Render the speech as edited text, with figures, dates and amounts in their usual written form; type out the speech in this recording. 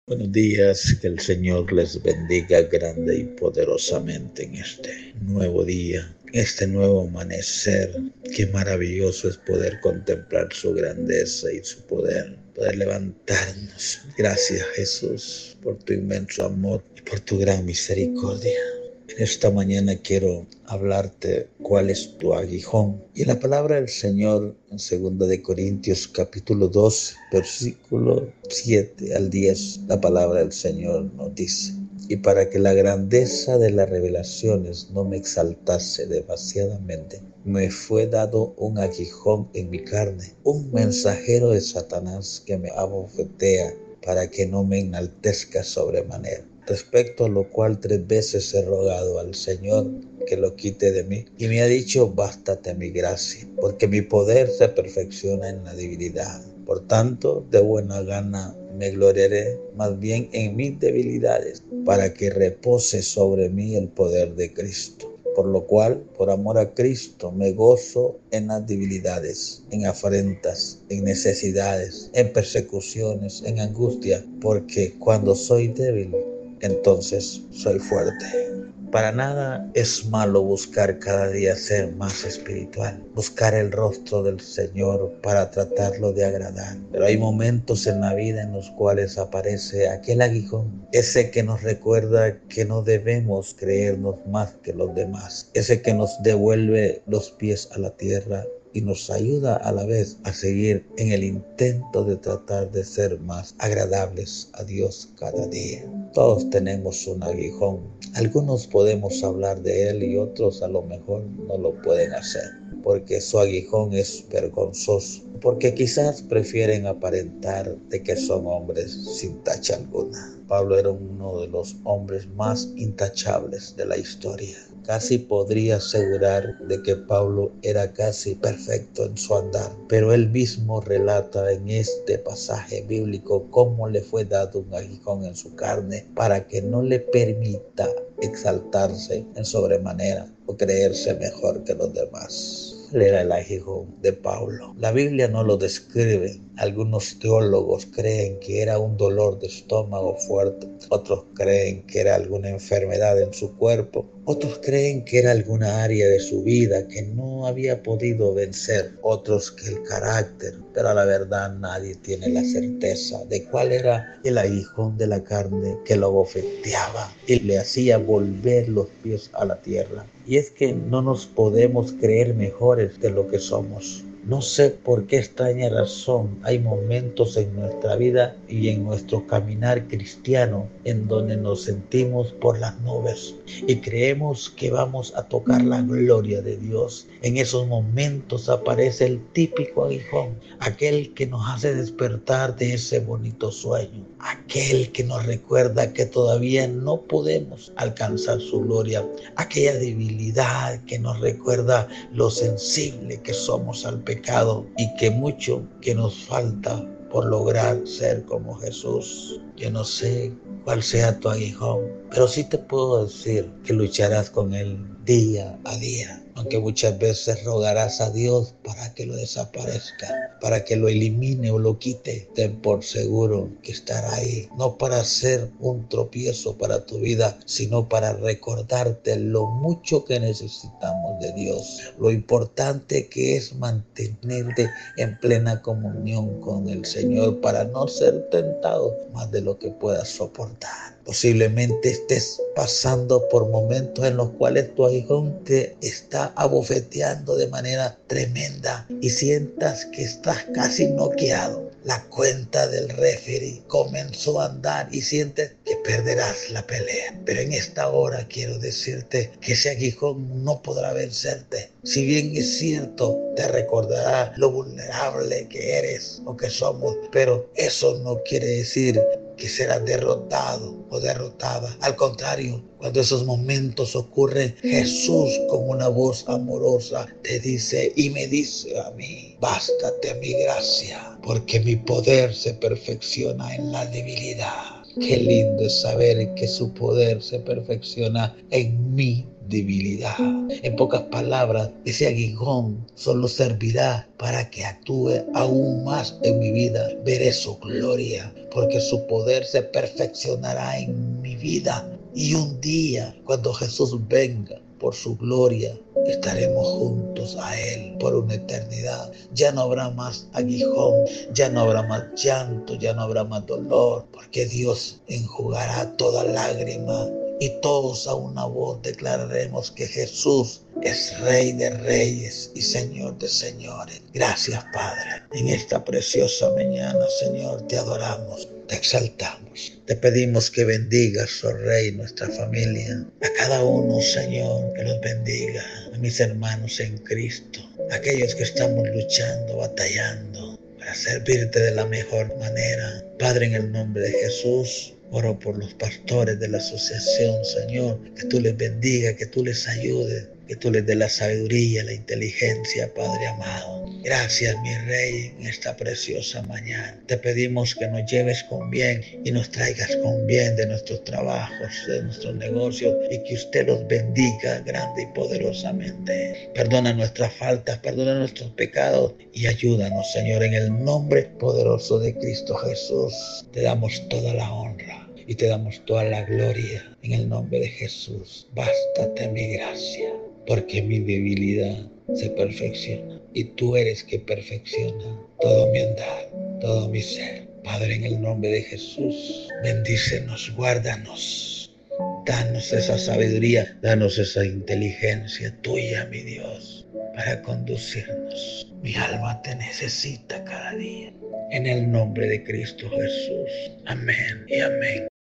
Buenos días, que el Señor les bendiga grande y poderosamente en este nuevo día, este nuevo amanecer. Qué maravilloso es poder contemplar su grandeza y su poder levantarnos. Gracias, Jesús, por tu inmenso amor y por tu gran misericordia. En esta mañana quiero hablarte cuál es tu aguijón. Y la palabra del Señor en 2 Corintios capítulo 2, versículo 7 al 10, la palabra del Señor nos dice: y para que la grandeza de las revelaciones no me exaltase demasiadamente, me fue dado un aguijón en mi carne, un mensajero de Satanás que me abofetea para que no me enaltezca sobremanera. Respecto a lo cual 3 veces he rogado al Señor que lo quite de mí, y me ha dicho: bástate mi gracia, porque mi poder se perfecciona en la debilidad. Por tanto, de buena gana me gloriaré más bien en mis debilidades, para que repose sobre mí el poder de Cristo. Por lo cual, por amor a Cristo, me gozo en las debilidades, en afrentas, en necesidades, en persecuciones, en angustia, porque cuando soy débil, entonces soy fuerte. Para nada es malo buscar cada día ser más espiritual, buscar el rostro del Señor para tratarlo de agradar. Pero hay momentos en la vida en los cuales aparece aquel aguijón, ese que nos recuerda que no debemos creernos más que los demás, ese que nos devuelve los pies a la tierra y nos ayuda a la vez a seguir en el intento de tratar de ser más agradables a Dios cada día. Todos tenemos un aguijón. Algunos podemos hablar de él y otros a lo mejor no lo pueden hacer, porque su aguijón es vergonzoso, porque quizás prefieren aparentar de que son hombres sin tacha alguna. Pablo era uno de los hombres más intachables de la historia. Casi podría asegurar de que Pablo era casi perfecto en su andar, pero él mismo relata en este pasaje bíblico cómo le fue dado un aguijón en su carne para que no le permita exaltarse en sobremanera o creerse mejor que los demás. Él era el aguijón de Pablo. La Biblia no lo describe. Algunos teólogos creen que era un dolor de estómago fuerte. Otros creen que era alguna enfermedad en su cuerpo. Otros creen que era alguna área de su vida que no había podido vencer. Otros que el carácter. Pero a la verdad nadie tiene la certeza de cuál era el aguijón de la carne que lo bofeteaba y le hacía volver los pies a la tierra. Y es que no nos podemos creer mejores de lo que somos. No sé por qué extraña razón hay momentos en nuestra vida y en nuestro caminar cristiano en donde nos sentimos por las nubes y creemos que vamos a tocar la gloria de Dios. En esos momentos aparece el típico aguijón, aquel que nos hace despertar de ese bonito sueño, aquel que nos recuerda que todavía no podemos alcanzar su gloria, aquella debilidad que nos recuerda lo sensible que somos al pecado y que mucho que nos falta por lograr ser como Jesús. Yo no sé cuál sea tu aguijón, pero sí te puedo decir que lucharás con él día a día, aunque muchas veces rogarás a Dios para que lo desaparezca, para que lo elimine o lo quite. Ten por seguro que estará ahí, no para ser un tropiezo para tu vida, sino para recordarte lo mucho que necesitamos de Dios, lo importante que es mantenerte en plena comunión con el Señor para no ser tentado más de lo que puedas soportar. Posiblemente estés pasando por momentos en los cuales tu aguijón te está abofeteando de manera tremenda y sientas que estás casi noqueado. La cuenta del referee comenzó a andar y sientes que perderás la pelea. Pero en esta hora quiero decirte que ese aguijón no podrá vencerte. Si bien es cierto, te recordará lo vulnerable que eres o que somos, pero eso no quiere decir que serás derrotado o derrotada. Al contrario, cuando esos momentos ocurren, Jesús con una voz amorosa te dice y me dice a mí: bástate mi gracia, porque mi poder se perfecciona en la debilidad. Qué lindo es saber que su poder se perfecciona en mi debilidad. En pocas palabras, ese aguijón solo servirá para que actúe aún más en mi vida. Veré su gloria, porque su poder se perfeccionará en mi vida. Y un día, cuando Jesús venga por su gloria, estaremos juntos a Él por una eternidad. Ya no habrá más aguijón, ya no habrá más llanto, ya no habrá más dolor, porque Dios enjugará toda lágrima y todos a una voz declararemos que Jesús es Rey de Reyes y Señor de Señores. Gracias, Padre. En esta preciosa mañana, Señor, te adoramos, te exaltamos. Te pedimos que bendigas, oh Rey, nuestra familia. A cada uno, Señor, que los bendiga. A mis hermanos en Cristo. A aquellos que estamos luchando, batallando para servirte de la mejor manera. Padre, en el nombre de Jesús, oro por los pastores de la asociación, Señor, que tú les bendiga, que tú les ayudes, que tú les des la sabiduría, la inteligencia, Padre amado. Gracias, mi Rey, en esta preciosa mañana. Te pedimos que nos lleves con bien y nos traigas con bien de nuestros trabajos, de nuestros negocios, y que usted los bendiga grande y poderosamente. Perdona nuestras faltas, perdona nuestros pecados y ayúdanos, Señor, en el nombre poderoso de Cristo Jesús. Te damos toda la honra y te damos toda la gloria en el nombre de Jesús. Bástate mi gracia, porque mi debilidad se perfecciona y tú eres que perfecciona todo mi andar, todo mi ser. Padre, en el nombre de Jesús, bendícenos, guárdanos, danos esa sabiduría, danos esa inteligencia tuya, mi Dios, para conducirnos. Mi alma te necesita cada día. En el nombre de Cristo Jesús. Amén y amén.